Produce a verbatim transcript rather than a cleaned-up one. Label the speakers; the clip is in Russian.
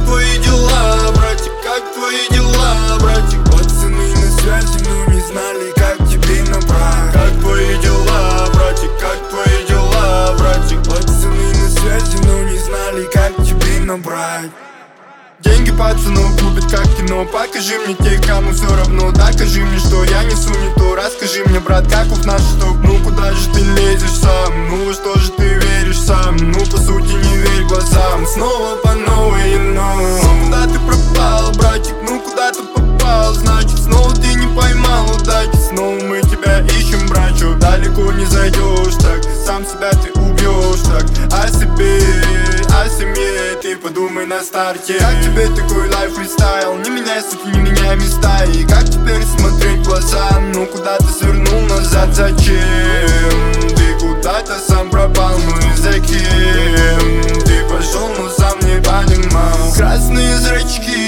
Speaker 1: твои дела, братик, как твои дела, братик?
Speaker 2: Пацаны на связи, но не знали, как тебе набрать.
Speaker 1: Как твои дела, братик, как твои дела, братик?
Speaker 2: Пацаны на связи, но не знали, как тебе набрать.
Speaker 1: Деньги пацанов любят как кино. Покажи мне тех, кому все равно. Докажи мне, что я несу не то. Расскажи мне, брат, каков наш итог. Ну куда же ты лезешь сам? Ну во что же ты веришь сам? Ну по сути не верь глазам. Снова по новой, но ну, куда ты пропал, братик? Ну куда ты попал? Значит снова ты не поймал удачи. Снова мы тебя ищем, братчо. Далеко не зайдешь так. Сам себя ты убьешь так. О себе, о семье ты подумай на старте. Как тебе такой лайф фристайл? Не меняй, суки, не меняй места. И как теперь смотреть в глаза? Ну куда ты свернул назад? Зачем? Ты куда-то сам пропал, ну и за кем? Ты пошел, но сам не понимал. Красные зрачки